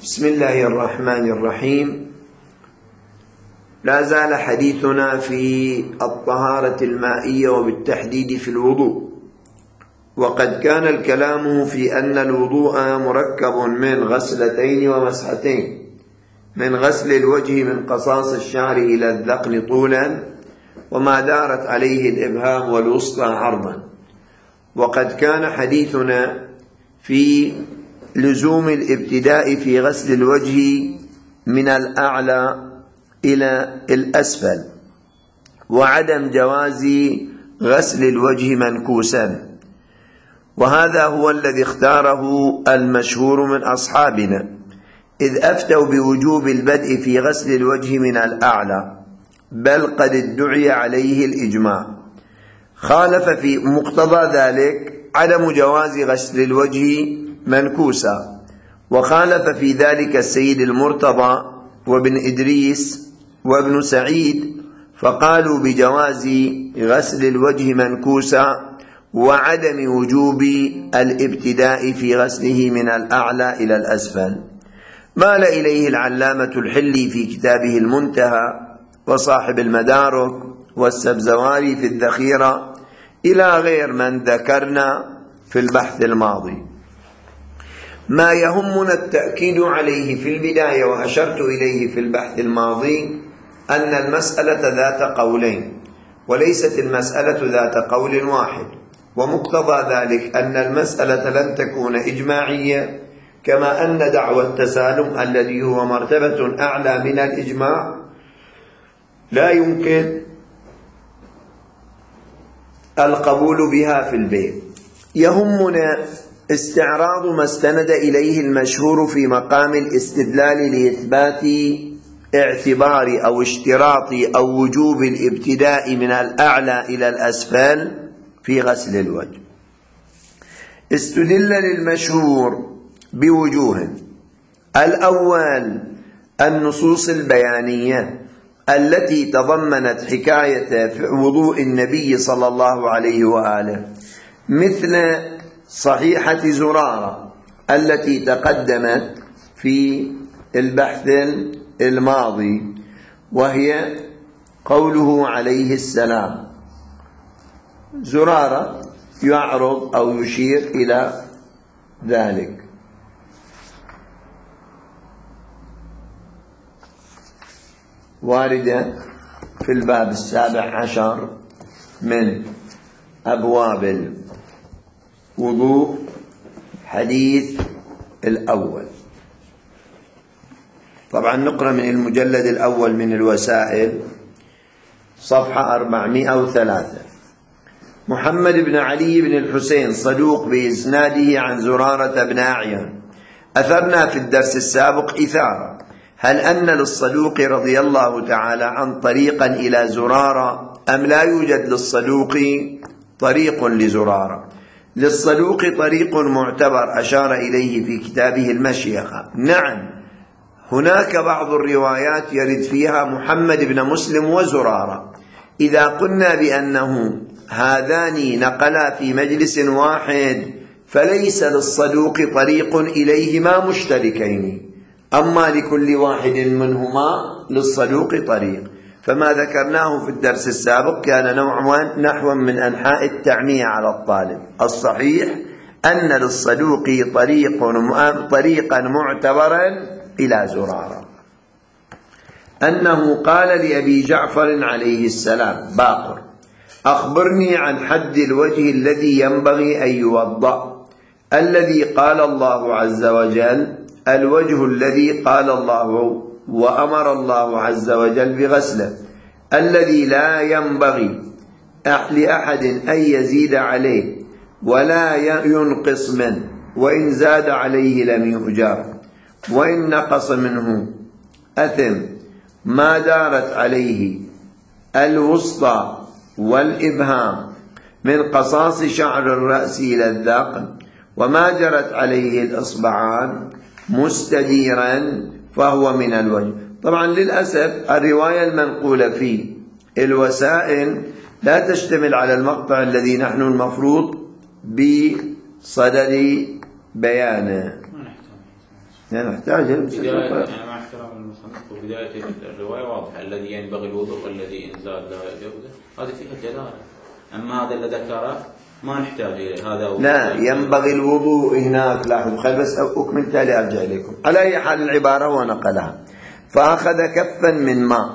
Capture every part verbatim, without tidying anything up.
بسم الله الرحمن الرحيم. لا زال حديثنا في الطهارة المائية وبالتحديد في الوضوء، وقد كان الكلام في أن الوضوء مركب من غسلتين ومسحتين، من غسل الوجه من قصاص الشعر إلى الذقن طولا، وما دارت عليه الإبهام والوسطى عرضا. وقد كان حديثنا في لزوم الابتداء في غسل الوجه من الأعلى إلى الأسفل، وعدم جواز غسل الوجه منكوسا، وهذا هو الذي اختاره المشهور من أصحابنا، إذ أفتوا بوجوب البدء في غسل الوجه من الأعلى، بل قد ادعي عليه الإجماع. خالف في مقتضى ذلك عدم جواز غسل الوجه منكوسا، وخالف في ذلك السيد المرتضى وابن إدريس وابن سعيد، فقالوا بجواز غسل الوجه منكوسا وعدم وجوب الابتداء في غسله من الأعلى إلى الأسفل. مال إليه العلامة الحلي في كتابه المنتهى، وصاحب المدارك، والسبزواري في الذخيرة، إلى غير من ذكرنا في البحث الماضي. ما يهمنا التأكيد عليه في البداية، وأشرت إليه في البحث الماضي، أن المسألة ذات قولين، وليست المسألة ذات قول واحد، ومقتضى ذلك أن المسألة لن تكون إجماعية، كما أن دعوى التسالم الذي هو مرتبة أعلى من الإجماع لا يمكن القبول بها في البيت. يهمنا استعراض ما استند إليه المشهور في مقام الاستدلال لإثبات اعتبار أو اشتراط أو وجوب الابتداء من الأعلى إلى الأسفل في غسل الوجه. استدل للمشهور بوجوه: الأول النصوص البيانية التي تضمنت حكاية وضوء النبي صلى الله عليه وآله، مثل صحيحة زرارة التي تقدمت في البحث الماضي، وهي قوله عليه السلام. زرارة يعرض أو يشير إلى ذلك. واردة في الباب السابع عشر من أبواب الوضوء، حديث الأول. طبعا نقرأ من المجلد الأول من الوسائل، صفحة أربعمائة وثلاثة. محمد بن علي بن الحسين صدوق بإسناده عن زرارة بن أعين. أثرنا في الدرس السابق إثارة: هل أن للصدوق رضي الله تعالى عن طريقا إلى زرارة، أم لا يوجد للصدوق طريق لزرارة؟ للصدوق طريق معتبر أشار إليه في كتابه المشيخة. نعم، هناك بعض الروايات يرد فيها محمد بن مسلم وزرارة. إذا قلنا بأنه هذان نقلا في مجلس واحد، فليس للصدوق طريق إليهما مشتركين، أما لكل واحد منهما للصدوق طريق. فما ذكرناه في الدرس السابق كان نوعا نحو من أنحاء التعمية على الطالب. الصحيح أن للصدوق طريق طريقا معتبرا إلى زرارة، أنه قال لأبي جعفر عليه السلام: باقر، أخبرني عن حد الوجه الذي ينبغي أن يوضأ، الذي قال الله عز وجل: الوجه الذي قال الله وأمر الله عز وجل بغسله، الذي لا ينبغي لأحد أن يزيد عليه ولا ينقص منه، وإن زاد عليه لم يؤجر، وإن نقص منه أثم. ما دارت عليه الوسطى والإبهام من قصاص شعر الرأس إلى الذقن، وما جرت عليه الإصبعان مستديرا فهو من الوجه. طبعا للأسف الرواية المنقولة في الوسائل لا تشتمل على المقطع الذي نحن المفروض بصدد بيانه. يعني نحتاج بداية أنا مع احترام المصنف وبداية الرواية واضحة الذي ينبغي الوضوء والذي إن زاد لا يجوزه هذه فيها دلالة. أما هذا اللي ذكره ما نحتاج إليه هذا لا ينبغي الوضوء هناك. لاحظوا خل بس أكمل تالي أرجع إليكم. على أي حال العبارة ونقلها فأخذ كفا من ماء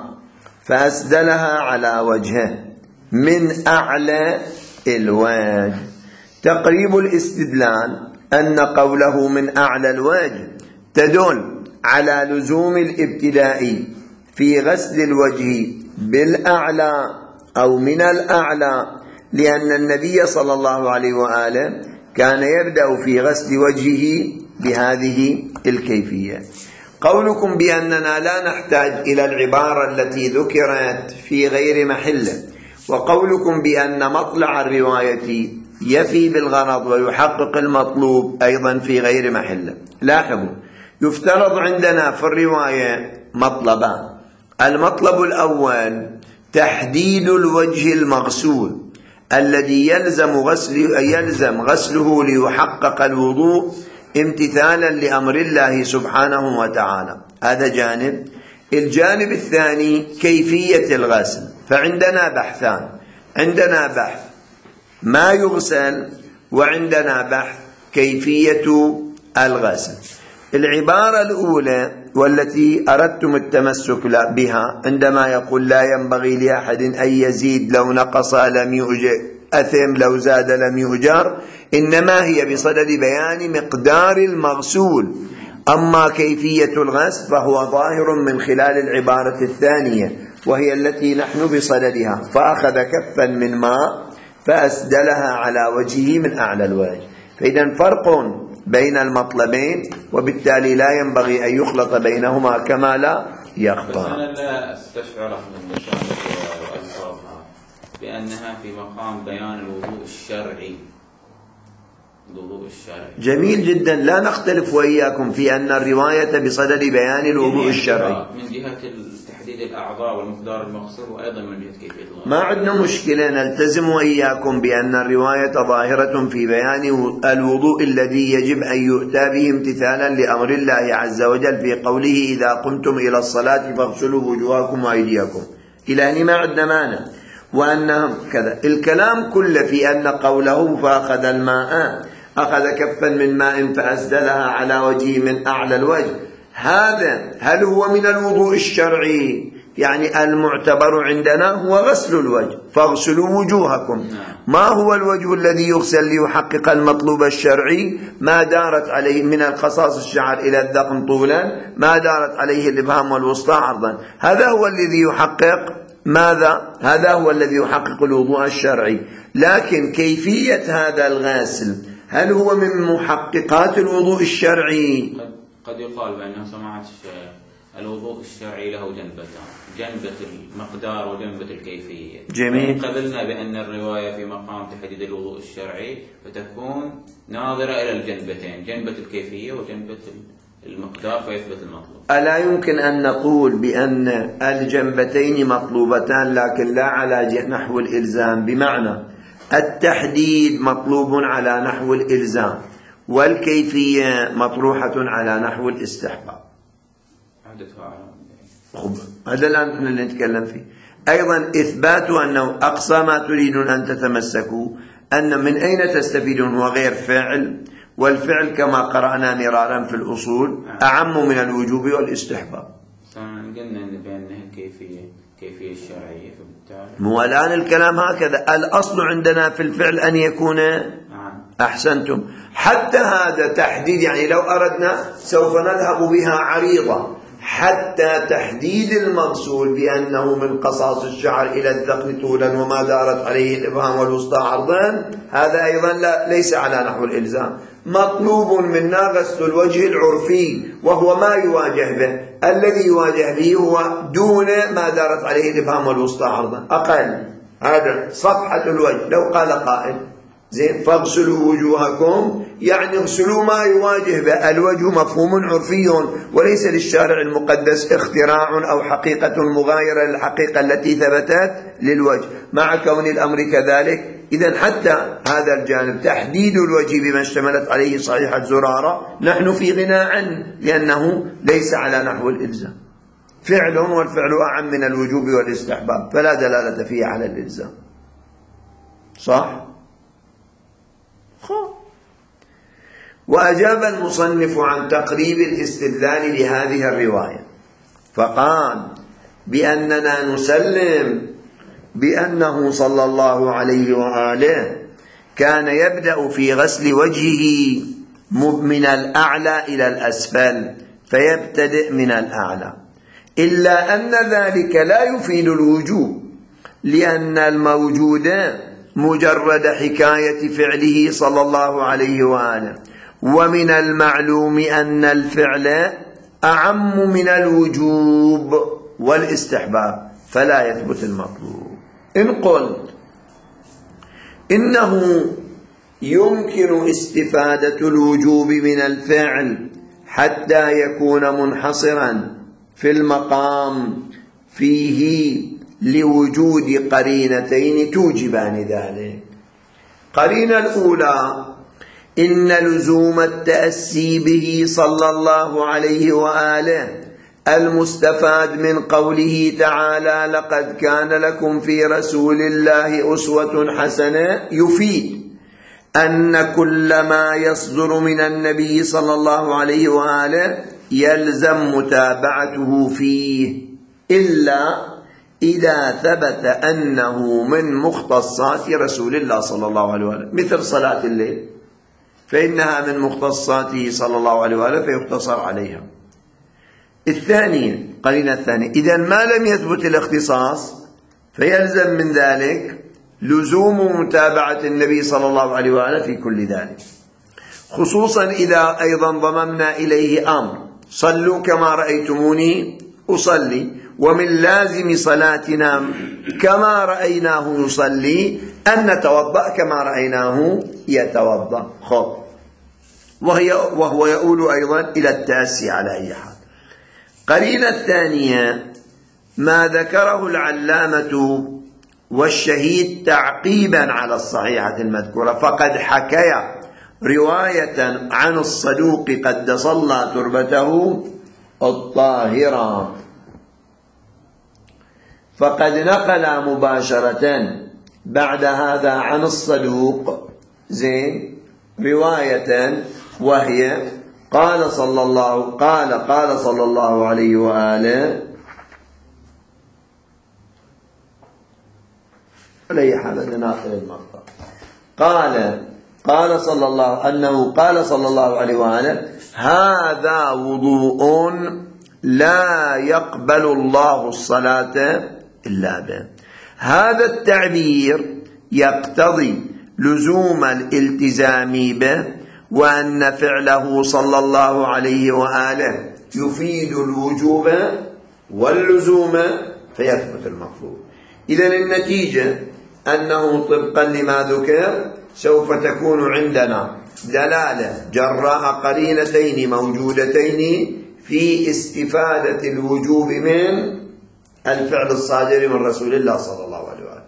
فأسدلها على وجهه من أعلى الوجه. تقريب الاستدلال أن قوله من أعلى الوجه تدل على لزوم الابتداء في غسل الوجه بالأعلى أو من الأعلى، لأن النبي صلى الله عليه وآله كان يبدأ في غسل وجهه بهذه الكيفية. قولكم بأننا لا نحتاج إلى العبارة التي ذكرت في غير محله، وقولكم بأن مطلع الرواية يفي بالغرض ويحقق المطلوب أيضا في غير محله. لاحظوا يفترض عندنا في الرواية مطلبان. المطلب الأول تحديد الوجه المغسول الذي يلزم غسله, يلزم غسله ليحقق الوضوء امتثالا لأمر الله سبحانه وتعالى، هذا جانب. الجانب الثاني كيفية الغسل. فعندنا بحثان، عندنا بحث ما يغسل وعندنا بحث كيفية الغسل. العبارة الأولى والتي أردتم التمسك بها عندما يقول لا ينبغي لأحد أن يزيد لو نقص لم يؤجر أثم لو زاد لم يؤجر، إنما هي بصدد بيان مقدار المغسول. أما كيفية الغسل فهو ظاهر من خلال العبارة الثانية وهي التي نحن بصددها. فأخذ كفا من ماء فأسدلها على وجهه من أعلى الوجه. فإذا فرق بين المطلبين وبالتالي لا ينبغي أن يخلط بينهما كما لا يخفى. بس أنا لا أستشعر من مشاهدة وألفاظها بأنها في مقام بيان الوضوء الشرعي. الوضوء الشرعي جميل جدا، لا نختلف وإياكم في أن الرواية بصدد بيان الوضوء الشرعي من جهة تحديد الأعضاء والمقدار المغسول وأيضا من جهة كيفية الغسل. ما عندنا مشكلة، نلتزم وإياكم بأن الرواية ظاهرة في بيان الوضوء الذي يجب أن يؤتى به امتثالا لأمر الله عز وجل في قوله إذا قمتم إلى الصلاة فاغسلوا وجوهكم وأيديكم إلى أن ما عندنا مانع. وأنهم كذا الكلام كله في أن قوله فأخذ الماء أخذ كفا من ماء فأسدلها على وجهه من أعلى الوجه، هذا هل هو من الوضوء الشرعي؟ يعني المعتبر عندنا هو غسل الوجه فاغسلوا وجوهكم. ما هو الوجه الذي يغسل ليحقق المطلوب الشرعي؟ ما دارت عليه من الخصاص الشعر إلى الذقن طولا، ما دارت عليه الإبهام والوسطى عرضا، هذا هو الذي يحقق ماذا؟ هذا هو الذي يحقق الوضوء الشرعي. لكن كيفية هذا الغسل هل هو من محققات الوضوء الشرعي؟ قد يقال بأنه سماحة الشيخ الوضوء الشرعي له جنبتان، جنبة المقدار وجنبة الكيفية. جميل. قبلنا بأن الرواية في مقام تحديد الوضوء الشرعي فتكون ناظرة إلى الجنبتين، جنبة الكيفية وجنبة المقدار فيثبت المطلوب. ألا يمكن أن نقول بأن الجنبتين مطلوبتان لكن لا على نحو الإلزام؟ بمعنى التحديد مطلوب على نحو الإلزام والكيفية مطروحة على نحو الاستحباب. هذا الآن اللي نتكلم فيه. أيضا إثبات أنه أقصى ما تريدون أن تتمسكوا أن من أين تستفيدون هو غير فعل، والفعل كما قرأنا مرارا في الأصول أعم من الوجوب والاستحباب. قلنا بأنها الكيفية كيفية الشرعية فبالتالي مو الآن الكلام هكذا. الأصل عندنا في الفعل أن يكون أحسنتم. حتى هذا تحديد، يعني لو أردنا سوف نذهب بها عريضة حتى تحديد المغسول بأنه من قصاص الشعر إلى الذقن طولا وما دارت عليه الإبهام والوسطى عرضا، هذا أيضا لا ليس على نحو الإلزام. مطلوب منا غسل الوجه العرفي وهو ما يواجه به، الذي يواجه به هو دون ما دارت عليه الإبهام والوسطى عرضا، أقل. هذا صفحة الوجه. لو قال قائل زين فاغسلوا وجوهكم يعني اغسلوا ما يواجه به. الوجه مفهوم عرفي وليس للشارع المقدس اختراع أو حقيقة مغايرة للحقيقة التي ثبتت للوجه، مع كون الأمر كذلك إذن حتى هذا الجانب تحديد الوجه بما اشتملت عليه صحيحة زرارة نحن في غنى عنه، لأنه ليس على نحو الإلزام، فعل والفعل أعم من الوجوب والاستحباب، فلا دلالة فيه على الإلزام. صح؟ خب. وأجاب المصنف عن تقريب الاستدلال لهذه الرواية فقال بأننا نسلم بأنه صلى الله عليه وآله كان يبدأ في غسل وجهه من الأعلى إلى الأسفل فيبتدئ من الأعلى، إلا أن ذلك لا يفيد الوجوب، لأن الموجود مجرد حكاية فعله صلى الله عليه وآله، ومن المعلوم أن الفعل أعم من الوجوب والاستحباب، فلا يثبت المطلوب. إن قلت إنه يمكن استفادة الوجوب من الفعل حتى يكون منحصرا في المقام فيه لوجود قرينتين توجبان ذلك. قرينة الأولى إن لزوم التأسي به صلى الله عليه وآله المستفاد من قوله تعالى لقد كان لكم في رسول الله أسوة حسنة يفيد أن كل ما يصدر من النبي صلى الله عليه وآله يلزم متابعته فيه، إلا إذا ثبت أنه من مختصات رسول الله صلى الله عليه وآله، مثل صلاة الليل فإنها من مختصاته صلى الله عليه وآله فيقتصر عليها. الثانية قرينة الثانية إذا ما لم يثبت الاختصاص فيلزم من ذلك لزوم متابعة النبي صلى الله عليه وآله في كل ذلك، خصوصا إذا أيضا ضممنا إليه أمر صلوا كما رأيتموني أصلي، ومن لازم صلاتنا كما رأيناه يصلي أن نتوضأ كما رأيناه يتوضأ. خب. وهي وهو يؤول أيضا إلى التأسي على أي حال. قرينة الثانية ما ذكره العلامة والشهيد تعقيبا على الصحيحة المذكورة، فقد حكي رواية عن الصدوق قد صلى تربته الطاهرة، فقد نقل مباشرة بعد هذا عن الصدوق زين رواية وهي قال صلى الله قال قال صلى الله عليه وآله على حال ناقل المقطع قال قال صلى الله أنه قال صلى الله عليه وآله هذا وضوء لا يقبل الله الصلاة إلا به. هذا التعبير يقتضي لزوم الالتزام به، وأن فعله صلى الله عليه وآله يفيد الوجوب واللزوم فيثبت المطلوب. إذن النتيجة أنه طبقا لما ذكر سوف تكون عندنا دلالة جراء قرينتين موجودتين في استفادة الوجوب من الفعل الصادر من رسول الله صلى الله عليه وآله.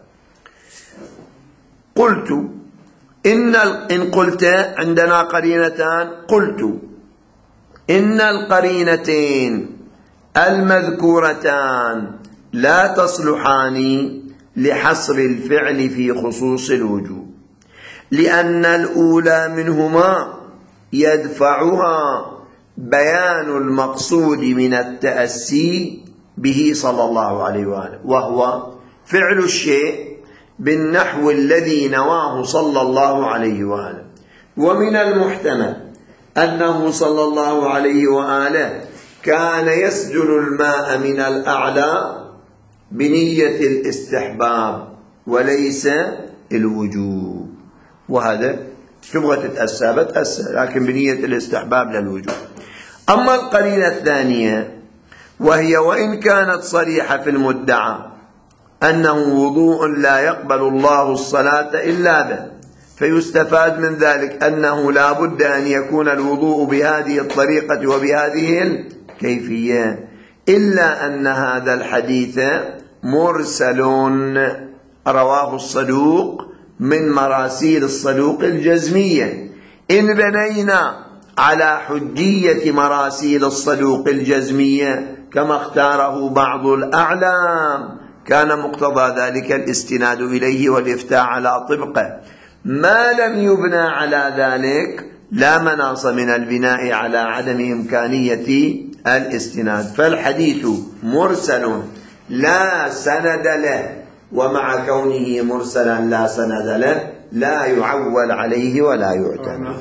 قلت إن إن قلت عندنا قرينتان، قلت إن القرينتين المذكورتان لا تصلحان لحصر الفعل في خصوص الوجوب، لأن الأولى منهما يدفعها بيان المقصود من التأسي به صلى الله عليه وآله، وهو فعل الشيء بالنحو الذي نواه صلى الله عليه وآله. ومن المحتمل أنه صلى الله عليه وآله كان يسجل الماء من الأعلى بنية الاستحباب وليس الوجوب، وهذا تبغى تتأسى بتأسى لكن بنية الاستحباب للوجوب. أما القرينة الثانية وهي وإن كانت صريحة في المدعى أنه وضوء لا يقبل الله الصلاة إلا به، فيستفاد من ذلك أنه لا بد أن يكون الوضوء بهذه الطريقة وبهذه الكيفية، إلا أن هذا الحديث مرسل رواه الصدوق من مراسيل الصدوق الجزمية. إن بنينا على حجية مراسيل الصدوق الجزمية كما اختاره بعض الأعلام كان مقتضى ذلك الاستناد إليه والإفتاء على طبقه. ما لم يبنى على ذلك لا مناص من البناء على عدم إمكانية الاستناد. فالحديث مرسل لا سند له، ومع كونه مرسلا لا سند له لا يعول عليه ولا يعتمد.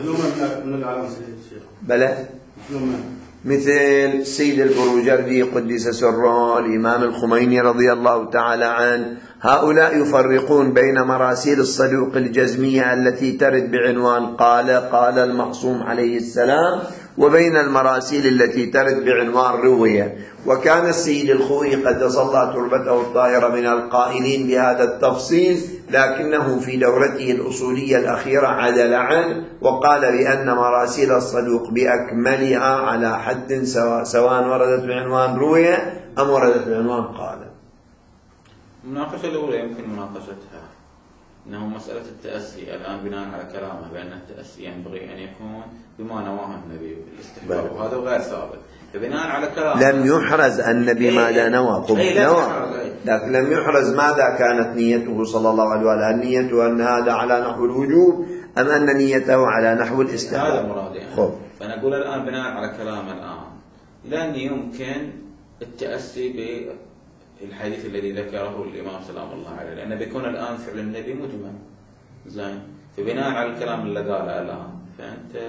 بلى مثل سيد البروجردي قدس سره، الإمام الخميني رضي الله تعالى عنه، هؤلاء يفرقون بين مراسيل الصدوق الجزمية التي ترد بعنوان قال قال المعصوم عليه السلام، وبين المراسيل التي ترد بعنوان روية. وكان السيد الخوئي قدس الله تربته الطاهرة من القائلين بهذا التفصيل، لكنه في دورته الأصولية الأخيرة عدل عنه وقال بأن مراسيل الصدوق بأكملها على حد سواء، سواء وردت بعنوان روية أم وردت بعنوان قال. المناقشة الأولى يمكن مناقشتها أنه مسألة التأسي الآن بناء على كلامه بأن التأسي ينبغي أن يكون بما نواه النبي بالاستحباب، وهذا غير ثابت. فبناء على كلامه لم يحرز النبي ماذا نوى، لكن لم يحرز ماذا كانت نيته صلى الله عليه وسلم، هل نيته أن هذا على نحو الوجوب أم أن نيته على نحو الاستحباب؟ هذا مرادي يعني. فنقول الآن بناء على كلام الآن لن يمكن التأسي بالحديث الذي ذكره الإمام سلام الله عليه، لأنه بيكون الآن فعل النبي مجمل. زين، فبناء على الكلام اللي قاله الآن فأنت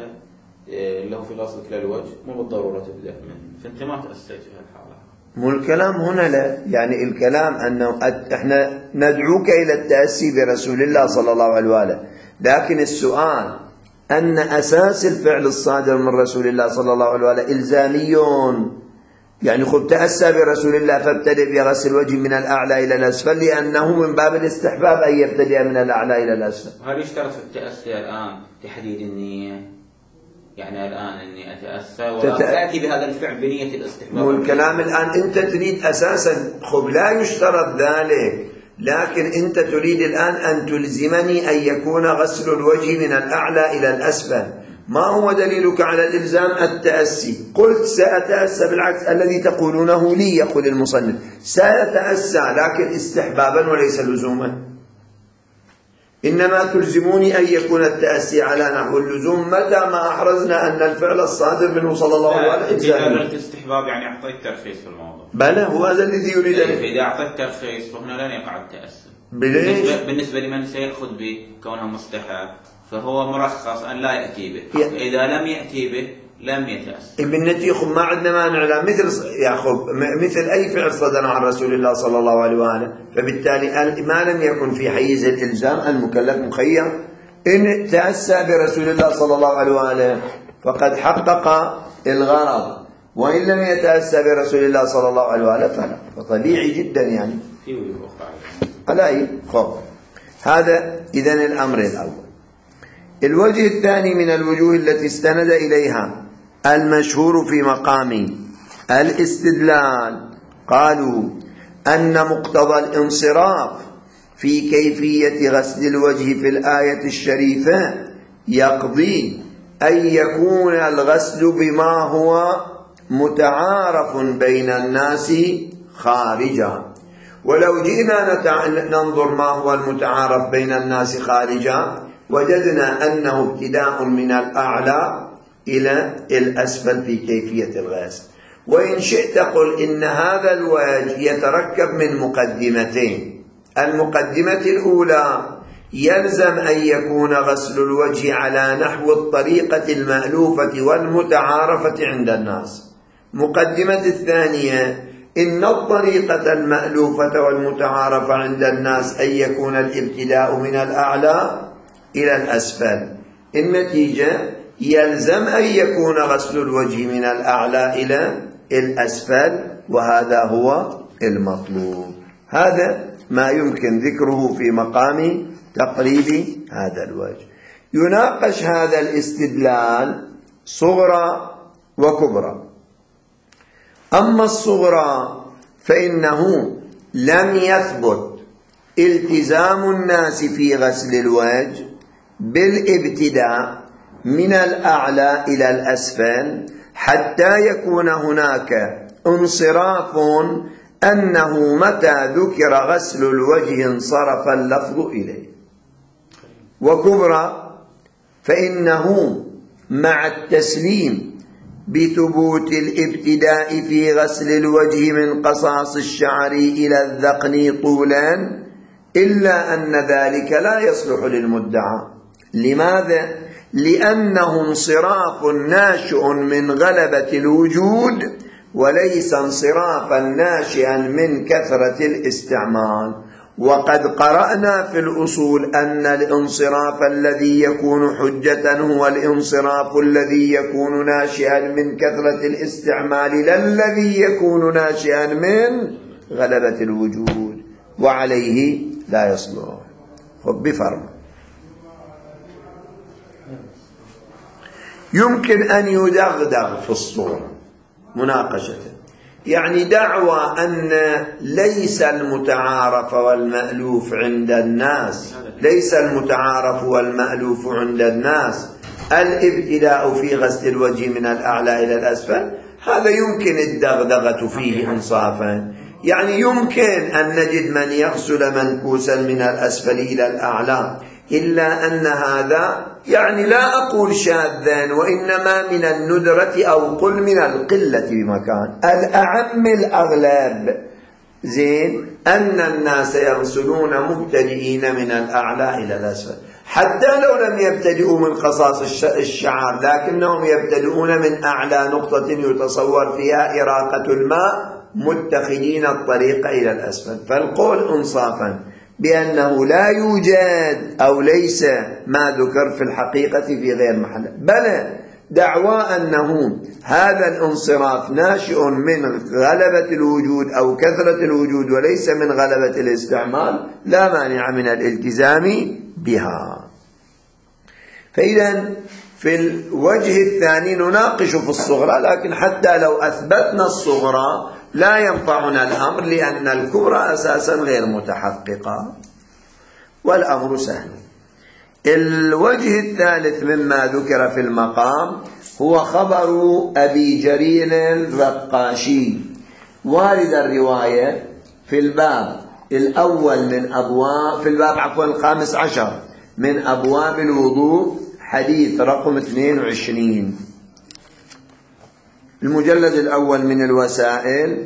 له في الأصل كلا الوجه مو بالضرورة تبدأ منه، فأنت ما تأسيت في هالحالة. مو الكلام هنا لا، يعني الكلام أنه احنا ندعوك إلى التأسي برسول الله صلى الله عليه وآله، لكن السؤال أن أساس الفعل الصادر من رسول الله صلى الله عليه وآله إلزامي، يعني خذ تأسى برسول الله فابتدئ بغسل الوجه من الأعلى إلى الأسفل، لأنه من باب الاستحباب أن يبتدئ من الأعلى إلى الأسفل. هل يشترط في التأسي الآن تحديد النية؟ يعني الآن أني أتأسى وأتي بهذا الفعل بنية الاستحباب. والكلام الآن أنت تريد أساسا خب لا يشترط ذلك، لكن أنت تريد الآن أن تلزمني أن يكون غسل الوجه من الأعلى إلى الأسفل. ما هو دليلك على الإلزام؟ التأسي. قلت سأتأسى، بالعكس الذي تقولونه لي يقول المصنف سأتأسى لكن استحبابا وليس لزوما، إنما تلزموني أن يكون التأسي على نحو اللزوم متى ما أحرزنا أن الفعل الصادر منه صلى الله عليه وسلم. إذا قلت استحباب يعني أعطيت ترخيص في الموضوع. بلى هو هذا الذي يريد. إذا أعطيت ترخيص فهنا لن يقع التأسي. بالنسبة, بالنسبة لمن سيأخذ به كونه مستحب فهو مرخص أن لا يأتي به، إذا لم يأتي به لم يتأسى. بالنتي خب ما عندنا مانع لا مثل ياخذ مثل أي فعل صدر عن رسول الله صلى الله عليه وآله، فبالتالي ما لم يكن في حيز الإلزام المكلف مخير. إن تأسى برسول الله صلى الله عليه وآله فقد حقق الغرض، وإن لم يتأسى برسول الله صلى الله عليه وآله فلا، فطبيعي جدا يعني في وجوه على أي خب. هذا إذن الأمر الأول. الوجه الثاني من الوجوه التي استند إليها المشهور في مقام الاستدلال، قالوا أن مقتضى الانصراف في كيفية غسل الوجه في الآية الشريفة يقضي أن يكون الغسل بما هو متعارف بين الناس خارجا. ولو جئنا ننظر ما هو المتعارف بين الناس خارجا وجدنا أنه ابتداء من الأعلى إلى الأسفل في كيفية الغسل. وإن شئت قل إن هذا الوجه يتركب من مقدمتين. المقدمة الأولى يلزم أن يكون غسل الوجه على نحو الطريقة المألوفة والمتعارفة عند الناس. مقدمة الثانية إن الطريقة المألوفة والمتعارفة عند الناس أن يكون الابتداء من الأعلى إلى الأسفل. النتيجة يلزم أن يكون غسل الوجه من الأعلى إلى الأسفل، وهذا هو المطلوب. هذا ما يمكن ذكره في مقام تقريب هذا الوجه. يناقش هذا الاستدلال صغرى وكبرى. أما الصغرى فإنه لم يثبت التزام الناس في غسل الوجه بالابتداء من الأعلى إلى الأسفل حتى يكون هناك انصراف أنه متى ذكر غسل الوجه انصرف اللفظ إليه. وكبرى فإنه مع التسليم بثبوت الابتداء في غسل الوجه من قصاص الشعر إلى الذقن طولا، إلا أن ذلك لا يصلح للمدعى. لماذا؟ لأنه انصراف ناشئ من غلبة الوجود وليس انصرافا ناشئا من كثرة الاستعمال. وقد قرأنا في الأصول أن الانصراف الذي يكون حجة هو الانصراف الذي يكون ناشئا من كثرة الاستعمال لا الذي يكون ناشئا من غلبة الوجود، وعليه لا يصلح. خب بفرم يمكن أن يدغدغ في الصورة مناقشة، يعني دعوى أن ليس المتعارف والمألوف عند الناس ليس المتعارف والمألوف عند الناس الابتداء في غسل الوجه من الأعلى إلى الأسفل، هذا يمكن الدغدغة فيه إنصافا. يعني يمكن أن نجد من يغسل منكوسا من الأسفل إلى الأعلى، إلا أن هذا يعني لا أقول شاذا، وإنما من الندرة أو قل من القلة بمكان. الأعم الأغلب زين أن الناس يغسلون مبتدئين من الأعلى إلى الأسفل، حتى لو لم يبتدئوا من قصاص الشعر، لكنهم يبتدئون من أعلى نقطة يتصور فيها إراقة الماء متخذين الطريق إلى الأسفل. فالقول إنصافا بأنه لا يوجد أو ليس ما ذكر في الحقيقة في غير محله، بل دعوى أنه هذا الانصراف ناشئ من غلبة الوجود أو كثرة الوجود وليس من غلبة الاستعمال لا مانع من الالتزام بها. فإذا في الوجه الثاني نناقش في الصغرى، لكن حتى لو أثبتنا الصغرى لا ينفعنا الأمر، لأن الكبرى أساسا غير متحققة والأمر سهل. الوجه الثالث مما ذكر في المقام هو خبر أبي جرير الرقاشي، وارد الرواية في الباب الأول من أبواب في الباب عفوا الخامس عشر من أبواب الوضوء، حديث رقم اثنين وعشرين، المجلد الأول من الوسائل،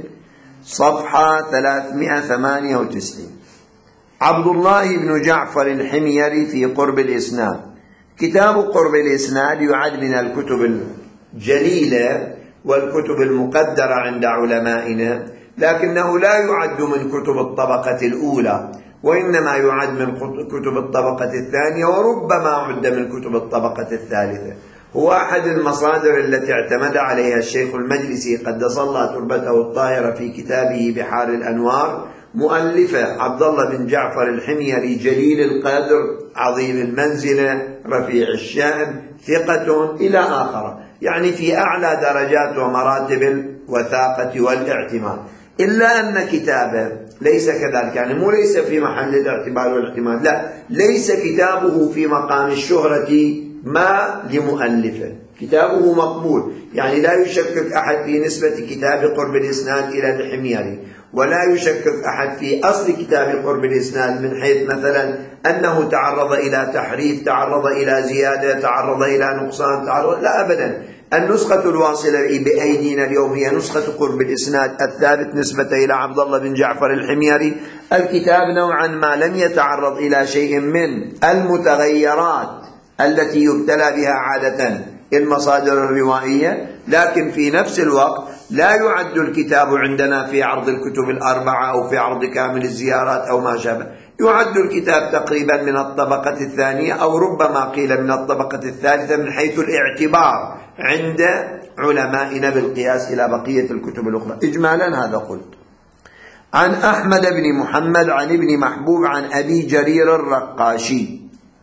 صفحة ثلاثمائة وثمانية وتسعين. عبد الله بن جعفر الحميري في قرب الإسناد. كتاب قرب الإسناد يعد من الكتب الجليلة والكتب المقدرة عند علمائنا، لكنه لا يعد من كتب الطبقة الأولى، وإنما يعد من كتب الطبقة الثانية، وربما عد من كتب الطبقة الثالثة. هو أحد المصادر التي اعتمد عليها الشيخ المجلسي قدس الله تربته الطاهرة في كتابه بحار الأنوار، مؤلفه عبد الله بن جعفر الحميري جليل القدر عظيم المنزلة رفيع الشأن ثقة إلى آخره، يعني في أعلى درجات ومراتب الوثاقة والاعتماد. إلا أن كتابه ليس كذلك، يعني مو ليس في محل الاعتبار والاعتماد، لا، ليس كتابه في مقام الشهرة ما لمؤلفه، كتابه مقبول، يعني لا يشكك أحد في نسبة كتاب قرب الإسناد إلى الحميري، ولا يشكك أحد في أصل كتاب قرب الإسناد من حيث مثلا أنه تعرض إلى تحريف، تعرض إلى زيادة، تعرض إلى نقصان، تعرض، لا أبدا. النسخة الواصلة بأيدينا اليوم هي نسخة قرب الإسناد الثابت نسبة إلى عبد الله بن جعفر الحميري. الكتاب نوعا ما لم يتعرض إلى شيء من المتغيرات التي يبتلى بها عادة المصادر الروائية، لكن في نفس الوقت لا يعد الكتاب عندنا في عرض الكتب الأربعة أو في عرض كامل الزيارات أو ما شابه، يعد الكتاب تقريبا من الطبقة الثانية أو ربما قيل من الطبقة الثالثة من حيث الاعتبار عند علمائنا بالقياس إلى بقية الكتب الأخرى. إجمالا هذا قلت. عن أحمد بن محمد عن ابن محبوب عن أبي جرير الرقاشي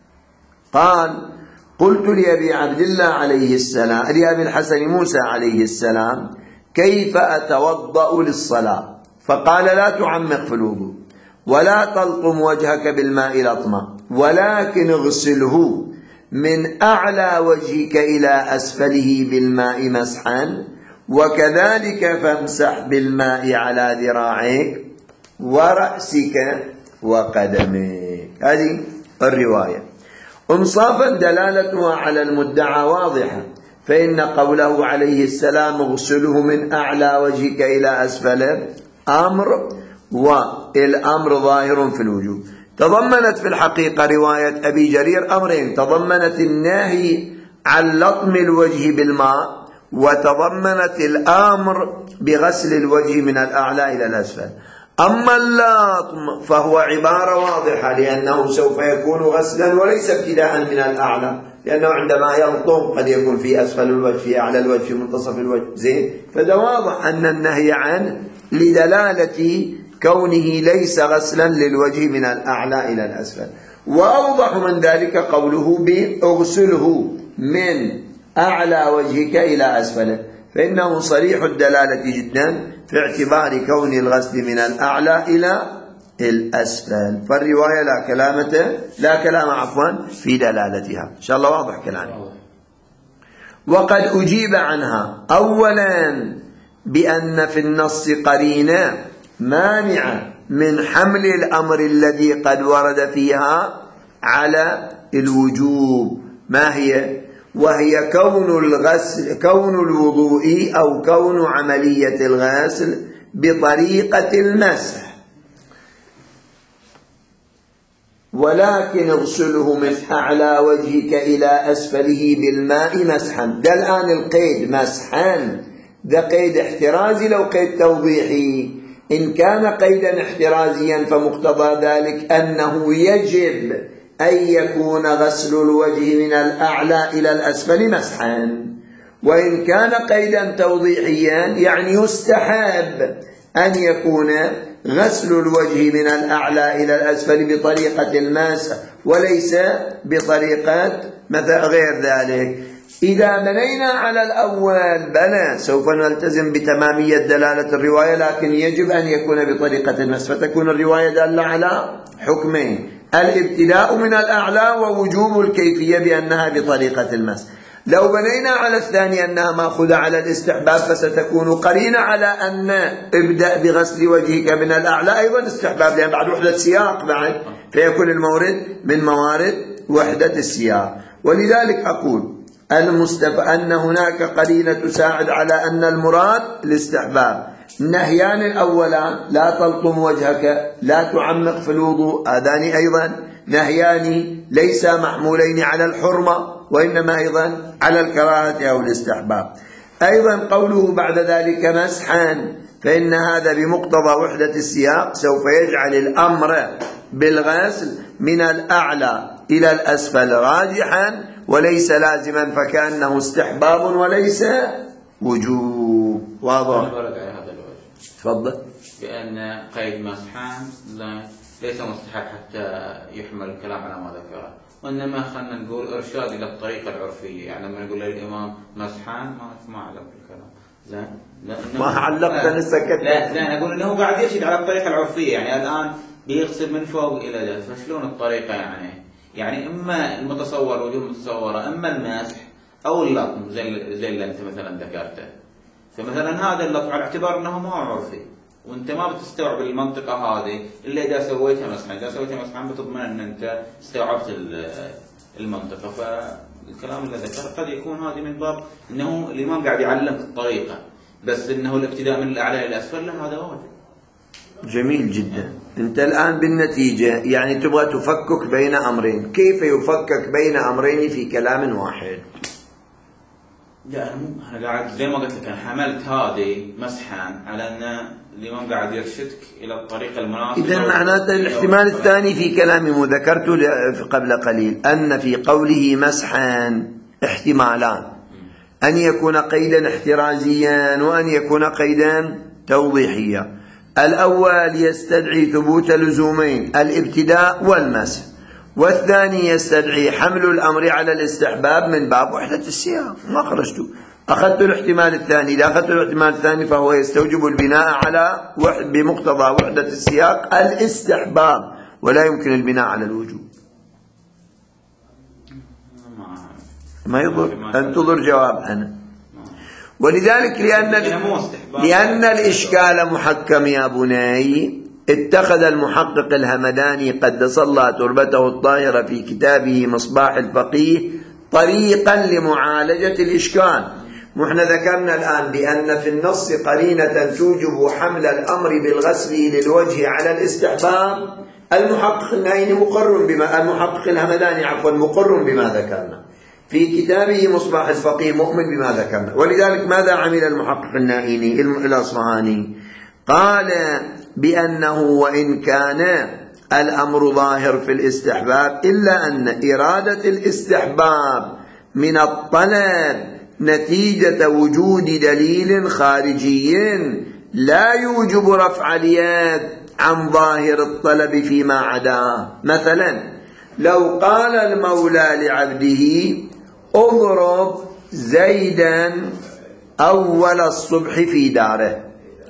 قال: قلت لأبي عبد الله عليه السلام لأبي الحسن موسى عليه السلام: كيف أتوضأ للصلاة؟ فقال: لا تعمق في الوضوء، ولا تلطم وجهك بالماء لطما ولكن اغسله من أعلى وجهك إلى أسفله بالماء مسحا وكذلك فامسح بالماء على ذراعيك ورأسك وقدميك. هذه الرواية انصافا دلالتها على المدعى واضحة، فإن قوله عليه السلام اغسله من أعلى وجهك إلى أسفله أمر، والأمر ظاهر في الوجوب. تضمنت في الحقيقة رواية أبي جرير أمرين، تضمنت النهي عن لطم الوجه بالماء، وتضمنت الأمر بغسل الوجه من الأعلى إلى الأسفل. أما اللطم فهو عبارة واضحة، لأنه سوف يكون غسلا وليس ابتداء من الأعلى، لأنه عندما يلطم قد يكون في أسفل الوجه، في أعلى الوجه، في منتصف الوجه، زين. فده واضح أن النهي عنه لدلالة كونه ليس غسلا للوجه من الأعلى إلى الأسفل. وأوضح من ذلك قوله بأغسله من أعلى وجهك إلى أسفله، فإنه صريح الدلالة جدا في اعتبار كون الغسل من الأعلى إلى الأسفل. فالرواية لا كلامة لا كلام عفوا في دلالتها. إن شاء الله واضح كلامي. وقد أجيب عنها أولا بأن في النص قرينة مانعة من حمل الأمر الذي قد ورد فيها على الوجوب. ما هي؟ وهي كون الغسل كون الوضوء أو كون عملية الغسل بطريقة المسح، ولكن اغسله من أعلى وجهك إلى أسفله بالماء مسحا. ده الآن القيد مسحا، ده قيد احترازي لو قيد توضيحي. إن كان قيدا احترازيا فمقتضى ذلك أنه يجب أن يكون غسل الوجه من الأعلى إلى الأسفل مسحا، وإن كان قيدا توضيحيا يعني يستحب أن يكون غسل الوجه من الأعلى إلى الأسفل بطريقة المسح وليس بطريقة مثل غير ذلك. إذا بنينا على الأول بلى سوف نلتزم بتمامية دلالة الرواية، لكن يجب أن يكون بطريقة المسح، فتكون الرواية دالة على حكمين: الابتداء من الأعلى ووجوب الكيفية بأنها بطريقة المسح. لو بنينا على الثاني أنها مأخوذة على الاستحباب فستكون قرينة على أن ابدأ بغسل وجهك من الأعلى أيضا استحباب، لأن بعد وحدة سياق بعد، فيكون المورد من موارد وحدة السياق. ولذلك أقول المستف... أن هناك قرينة تساعد على أن المراد الاستحباب. النهيان الأولان لا تلطم وجهك، لا تعمق في الوضوء، هذان أيضا نهيان ليس محمولين على الحرمة وإنما أيضا على الكراهة أو الاستحباب. أيضا قوله بعد ذلك مسحا، فإن هذا بمقتضى وحدة السياق سوف يجعل الأمر بالغسل من الأعلى إلى الأسفل راجحا وليس لازما، فكأنه استحباب وليس وجوب. واضح؟ تفضل. بأن قيد مسحان ليس مستحب حتى يحمل الكلام على ما ذكره، وإنما خلنا نقول إرشاد إلى الطريقة العرفية. يعني لما نقول للإمام مسحان ما ما علق بالكلام، زين؟ ما علقت أنا سكت. لا لا أقول إنه قاعد يرشد على الطريقة العرفية. يعني الآن بيغسل من فوق إلى تحت، فشلون الطريقة يعني؟ يعني إما المتصور وجوه متصورة، إما المسح أو اللطم زي زي اللي أنت مثلا ذكرته. فمثلا هذا اللطم على اعتبار أنه ما عرفي، وأنت ما بتستوعب المنطقة هذه إلا إذا سويتها مسحا. إذا سويتها مسحا بتضمن أن أنت استوعبت المنطقة. فالكلام اللي ذكره قد يكون هذه من باب أنه الإمام قاعد يعلمك الطريقة، بس أنه الابتداء من الأعلى إلى الأسفل لا، هذا واجب. جميل جدا. أنت الآن بالنتيجة يعني تبغى تفكك بين أمرين. كيف يفكك بين أمرين في كلام واحد؟ لا أنا قاعد زي ما قلت لك، أنا حملت هذه مسحا على أن الإمام قاعد يرشدك إلى الطريقة المناسبة. إذن معناته الاحتمال الثاني في كلامي ذكرته قبل قليل أن في قوله مسحا احتمالان: أن يكون قيدا احترازيا وأن يكون قيدا توضيحيا. الأول يستدعي ثبوت لزومين: الابتداء والمسح، والثاني يستدعي حمل الأمر على الاستحباب من باب وحدة السياق. ما خرجت أخذت الاحتمال الثاني. إذا أخذت الاحتمال الثاني فهو يستوجب البناء على بمقتضى وحدة السياق الاستحباب، ولا يمكن البناء على الوجوب. ما يضر، انتظر جواب أنا. ولذلك لأن لأن الإشكال محكم يا بني، اتخذ المحقق الهمداني قدس الله تربته الطاهرة في كتابه مصباح الفقيه طريقا لمعالجة الإشكال. نحن ذكرنا الآن بأن في النص قرينة توجب حمل الأمر بالغسل للوجه على الاستحباب. المحقق النائي مقر بما المحقق الهمداني عفوا مقر بما ذكرنا في كتابه مصباح الفقيه، مؤمن بما ذكرنا. ولذلك ماذا عمل المحقق النائي الأصفهاني؟ قال بأنه وإن كان الأمر ظاهر في الاستحباب إلا أن إرادة الاستحباب من الطلب نتيجة وجود دليل خارجي لا يوجب رفع اليد عن ظاهر الطلب فيما عداه. مثلا لو قال المولى لعبده اضرب زيدا أول الصبح في داره،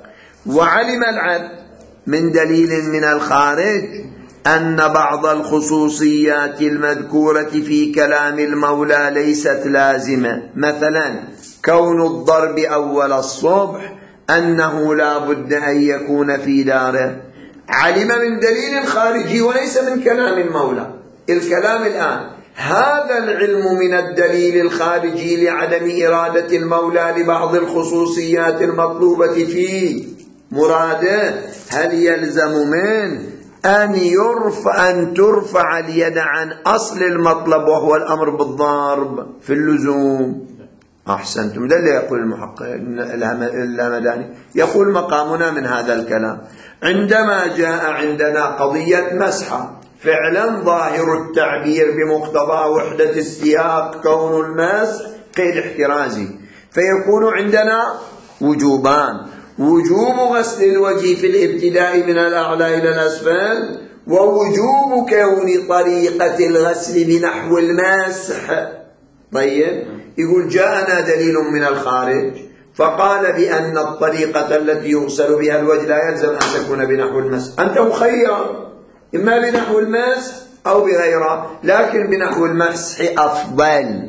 وعلم العبد من دليل من الخارج أن بعض الخصوصيات المذكورة في كلام المولى ليست لازمة، مثلا كون الضرب أول الصبح أنه لا بد أن يكون في داره، علم من دليل خارجي وليس من كلام المولى. الكلام الآن هذا العلم من الدليل الخارجي لعدم إرادة المولى لبعض الخصوصيات المطلوبة فيه مراده، هل يلزم منه أن يرفع أن ترفع اليد عن أصل المطلب وهو الأمر بالضرب في اللزوم؟ أحسنتم. ده اللي يقول المحقق الهمداني، يقول مقامنا من هذا الكلام عندما جاء عندنا قضية مسحة، فعلا ظاهر التعبير بمقتضى وحدة السياق كون المسح قيد احترازي، فيكون عندنا وجوبان: وجوب غسل الوجه في الابتداء من الأعلى إلى الأسفل، ووجوب كون طريقة الغسل بنحو المسح. طيب، يقول جاءنا دليل من الخارج فقال بأن الطريقة التي يغسل بها الوجه لا يلزم أن تكون بنحو المسح، أنت مخير إما بنحو المسح أو بغيره، لكن بنحو المسح أفضل.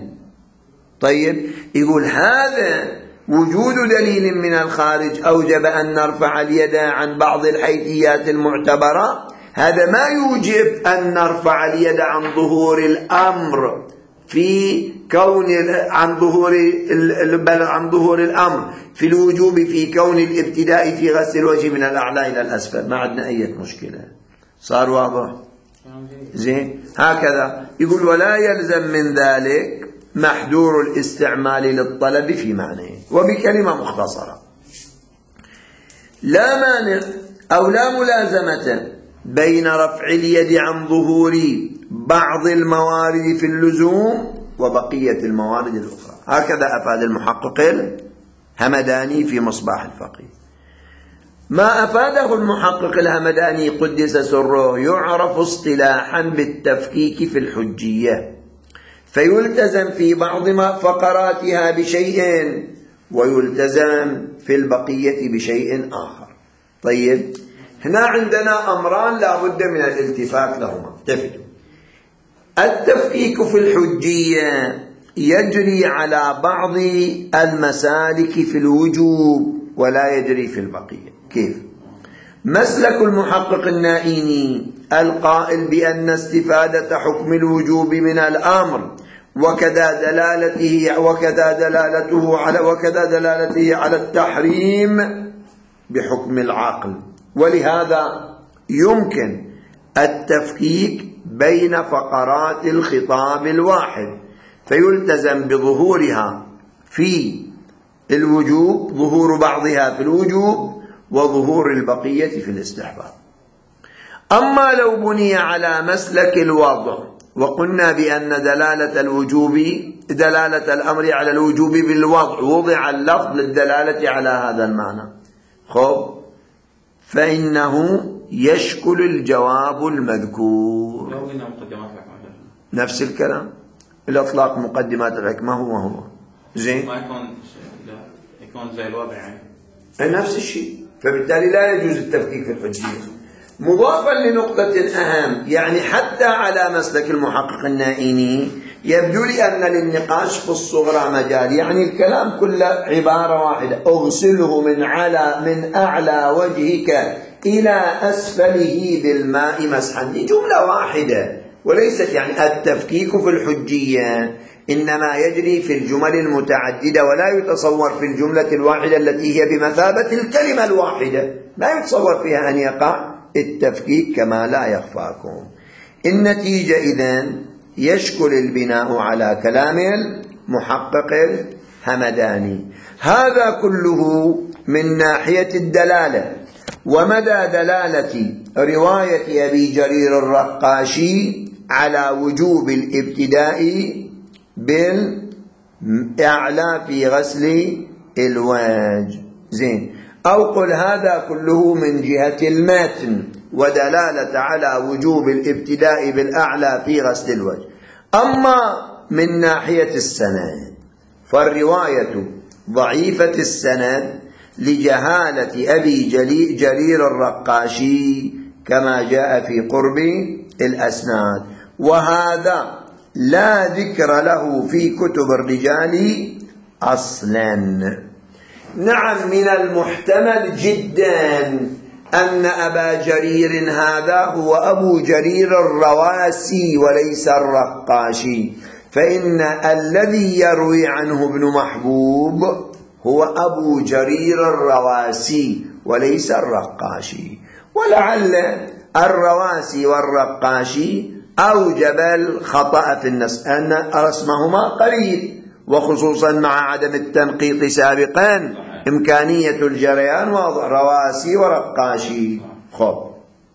طيب، يقول هذا وجود دليل من الخارج أوجب أن نرفع اليد عن بعض الحيثيات المعتبرة، هذا ما يوجب أن نرفع اليد عن ظهور الأمر في كون عن ظهور بل عن ظهور الأمر في الوجوب في كون الابتداء في غسل الوجه من الأعلى إلى الأسفل. ما عندنا أي مشكلة، صار واضح زين. هكذا يقول ولا يلزم من ذلك محذور الاستعمال للطلب في معناه. وبكلمة مختصرة، لا مانع أو لا ملازمة بين رفع اليد عن ظهور بعض الموارد في اللزوم وبقية الموارد الأخرى. هكذا أفاد المحقق الهمداني في مصباح الفقيه. ما أفاده المحقق الهمداني قدس سره يعرف اصطلاحا بالتفكيك في الحجية، فيلتزم في بعض فقراتها بشيء ويلتزم في البقية بشيء آخر. طيب، هنا عندنا أمران لا بد من الالتفات لهما. التفتوا. التفكيك في الحجية يجري على بعض المسالك في الوجوب ولا يجري في البقية. كيف؟ مسلك المحقق النائيني القائل بأن استفادة حكم الوجوب من الأمر وكذا دلالته وكذا دلالته على وكذا دلالته على التحريم بحكم العقل، ولهذا يمكن التفكيك بين فقرات الخطاب الواحد، فيلتزم بظهورها في الوجوب ظهور بعضها في الوجوب وظهور البقية في الاستحباب. أما لو بني على مسلك الوضع وقلنا بأن دلالة الوجوب دلالة الأمر على الوجوب بالوضع وضع اللفظ للدلالة على هذا المعنى، خب فإنه يشكل الجواب المذكور. لو قلنا مقدمات الحكمة نفس الكلام، الإطلاق مقدمات الحكمة هو هو زين. ما يكون تكون زي الوضع يعني نفس الشيء، فبالتالي لا يجوز التفكيك في الحجية. مضافا لنقطة أهم، يعني حتى على مسلك المحقق النائيني يبدو لي أن للنقاش في الصغرى مجال، يعني الكلام كله عبارة واحدة: اغسله من على من أعلى وجهك إلى أسفله بالماء مسحا. دي جملة واحدة، وليست يعني التفكيك في الحجية إنما يجري في الجمل المتعددة، ولا يتصور في الجملة الواحدة التي هي بمثابة الكلمة الواحدة، لا يتصور فيها أن يقع التفكيك كما لا يخفاكم. النتيجة إذن يشكل البناء على كلام المحقق الهمداني. هذا كله من ناحية الدلالة. ومدى دلالة رواية أبي جرير الرقاشي على وجوب الابتداء بالإعلى في غسل الوجه. زين، أو قل هذا كله من جهة المتن ودلالة على وجوب الابتداء بالأعلى في غسل الوجه. أما من ناحية السند فالرواية ضعيفة السند لجهالة أبي جرير الرقاشي كما جاء في قرب الأسناد، وهذا لا ذكر له في كتب الرجال أصلا. نعم، من المحتمل جدا أن أبا جرير هذا هو أبو جرير الرواسي وليس الرقاشي، فإن الذي يروي عنه ابن محبوب هو أبو جرير الرواسي وليس الرقاشي. ولعل الرواسي والرقاشي أوجب الخطأ في النسب أن رسمهما قريب، وخصوصا مع عدم التنقيط سابقا إمكانية الجريان واضح، رواسي ورقاشي. خب،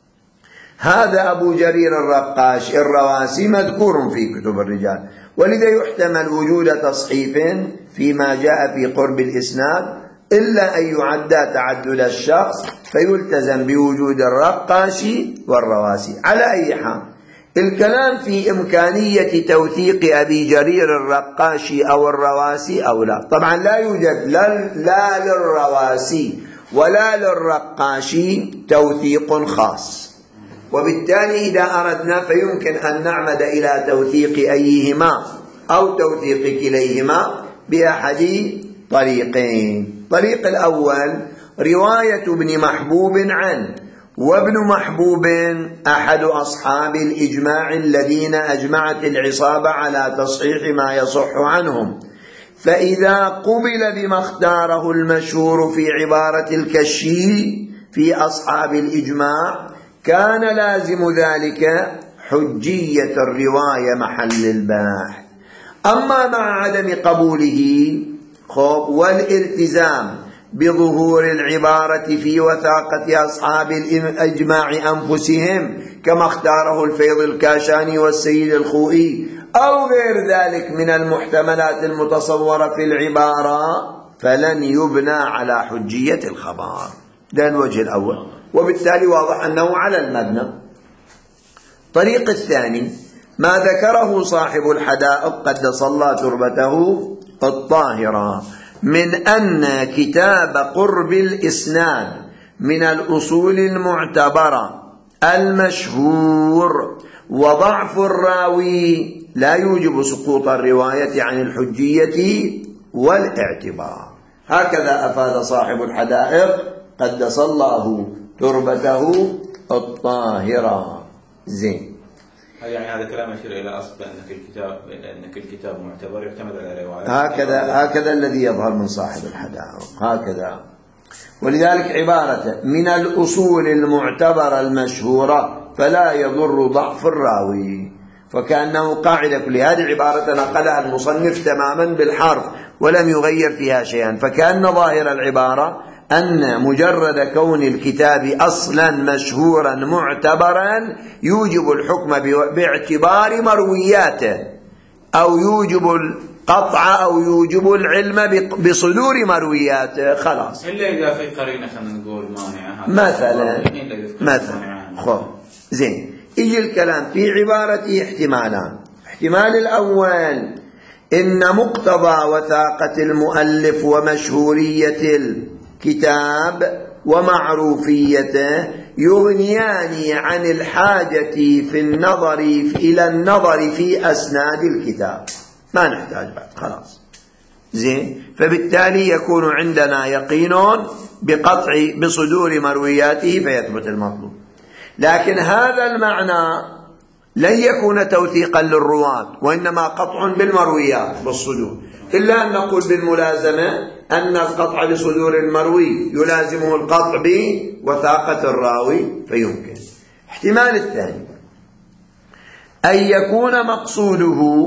هذا أبو جرير الرقاش الرواسي مذكور في كتب الرجال، ولذا يحتمل وجود تصحيف فيما جاء في قرب الإسناد، إلا أن يعدى تعدد الشخص فيلتزم بوجود الرقاشي والرواسي. على أي حال، الكلام في إمكانية توثيق أبي جرير الرقاشي أو الرواسي أو لا. طبعا لا يوجد لا, لا للرواسي ولا للرقاشي توثيق خاص، وبالتالي إذا أردنا فيمكن أن نعمد إلى توثيق أيهما أو توثيق كليهما بأحد طريقين. الطريق الأول رواية ابن محبوب عنه، وابن محبوب أحد أصحاب الإجماع الذين أجمعت العصابة على تصحيح ما يصح عنهم، فإذا قبل بما اختاره المشهور في عبارة الكشي في أصحاب الإجماع كان لازم ذلك حجية الرواية محل الباحث. أما مع عدم قبوله خب والالتزام بظهور العبارة في وثاقة أصحاب الإجماع أنفسهم كما اختاره الفيض الكاشاني والسيد الخوئي أو غير ذلك من المحتملات المتصورة في العبارة، فلن يبنى على حجية الخبر. ده الوجه الأول، وبالتالي واضح أنه على المبنى. الطريق الثاني ما ذكره صاحب الحدائق قدس الله تربته الطاهرة من أن كتاب قرب الإسناد من الأصول المعتبرة المشهور، وضعف الراوي لا يوجب سقوط الرواية عن الحجية والاعتبار. هكذا أفاد صاحب الحدائق قدس الله تربته الطاهرة. زين، يعني هذا كلام يشير إلى أصل أنك الكتاب أنك الكتاب معتبر يعتمد على رواية. هكذا هكذا الذي يظهر من صاحب الحدائق هكذا. ولذلك عبارة من الأصول المعتبرة المشهورة فلا يضر ضعف الراوي، فكأنه قاعدة كل هذه عبارة نقلها المصنف تماما بالحرف ولم يغير فيها شيئا، فكأن ظاهر العبارة أن مجرد كون الكتاب أصلا مشهورا معتبرا يوجب الحكم باعتبار مروياته، أو يوجب القطع أو يوجب العلم بصدور مروياته. خلاص، إلا إذا في قرينة خلينا نقول مانعة مثلا مثلا خو زين. يجي الكلام في عبارته احتمالان. احتمال الأول إن مقتضى وثاقة المؤلف ومشهورية الكتاب ومعروفيته يغنيان عن الحاجة في النظر إلى النظر في أسناد الكتاب، ما نحتاج بعد خلاص زين. فبالتالي يكون عندنا يقين بقطع بصدور مروياته فيثبت المطلوب. لكن هذا المعنى لن يكون توثيقا للرواة، وإنما قطع بالمرويات بالصدور، إلا أن نقول بالملازمة أن القطع بصدور المروي يلازمه القطع بوثاقة الراوي، فيمكن. احتمال الثاني أن يكون مقصوده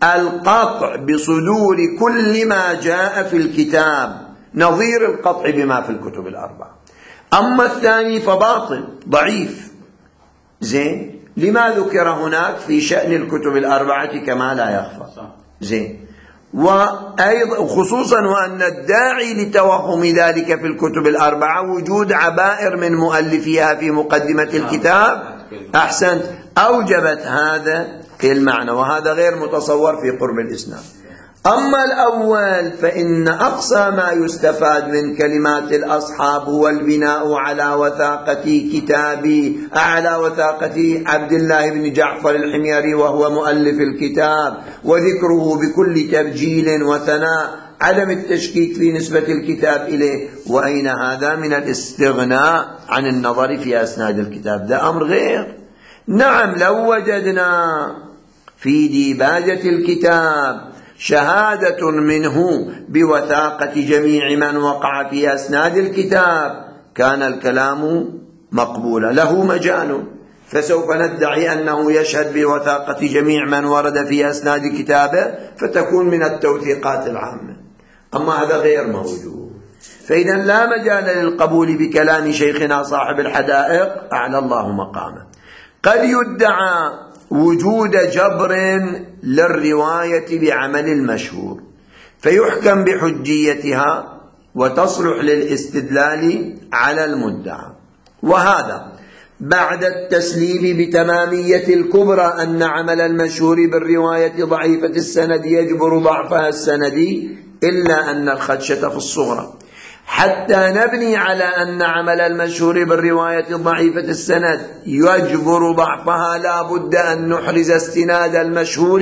القطع بصدور كل ما جاء في الكتاب نظير القطع بما في الكتب الأربعة. أما الثاني فباطل ضعيف زين، لما ذكر هناك في شأن الكتب الأربعة كما لا يخفى زين. وأيضا خصوصا وأن الداعي لتوهم ذلك في الكتب الأربعة وجود عبائر من مؤلفيها في مقدمة الكتاب أحسنت أوجبت هذا المعنى، وهذا غير متصور في قرب الإسناد. أما الأول فإن أقصى ما يستفاد من كلمات الأصحاب هو البناء على وثاقة كتابي على وثاقة عبد الله بن جعفر الحميري وهو مؤلف الكتاب، وذكره بكل تبجيل وثناء، عدم التشكيك في نسبة الكتاب إليه. وأين هذا من الاستغناء عن النظر في أسناد الكتاب؟ ده أمر غير. نعم لو وجدنا في ديباجة الكتاب شهادة منه بوثاقة جميع من وقع في أسناد الكتاب كان الكلام مقبولا له مجال، فسوف ندعي أنه يشهد بوثاقة جميع من ورد في أسناد كتابه فتكون من التوثيقات العامة. أما هذا غير موجود، فإذا لا مجال للقبول بكلام شيخنا صاحب الحدائق أعلى الله مقامه. قد يدعى وجود جبر للرواية بعمل المشهور فيحكم بحجيتها وتصلح للاستدلال على المدعى، وهذا بعد التسليم بتمامية الكبرى أن عمل المشهور بالرواية ضعيفة السند يجبر ضعفها السندي، إلا أن الخدشة في الصغرى حتى نبني على أن عمل المشهور بالرواية ضعيفة السند يجبر ضعفها لا بد أن نحرز استناد المشهور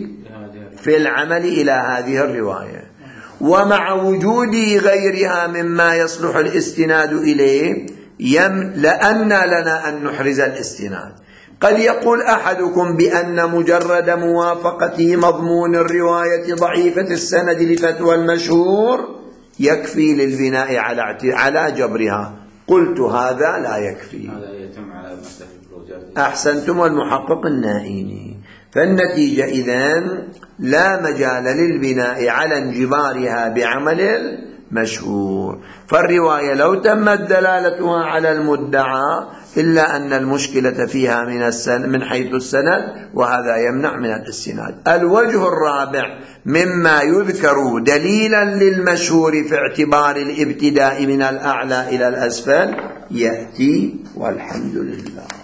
في العمل إلى هذه الرواية، ومع وجود غيرها مما يصلح الاستناد إليه يم لأن لنا أن نحرز الاستناد. قد يقول أحدكم بأن مجرد موافقة مضمون الرواية ضعيفة السند لفتوى المشهور يكفي للبناء على على جبرها. قلت هذا لا يكفي. هذا يتم على أحسنتم والمحقق النائيني. فالنتيجة إذن لا مجال للبناء على انجبارها بعمل المشهور. فالرواية لو تمت دلالتها على المدعى إلا أن المشكلة فيها من السن من حيث السند، وهذا يمنع من الاستناد. الوجه الرابع مما يذكر دليلا للمشهور في اعتبار الابتداء من الأعلى إلى الأسفل يأتي، والحمد لله.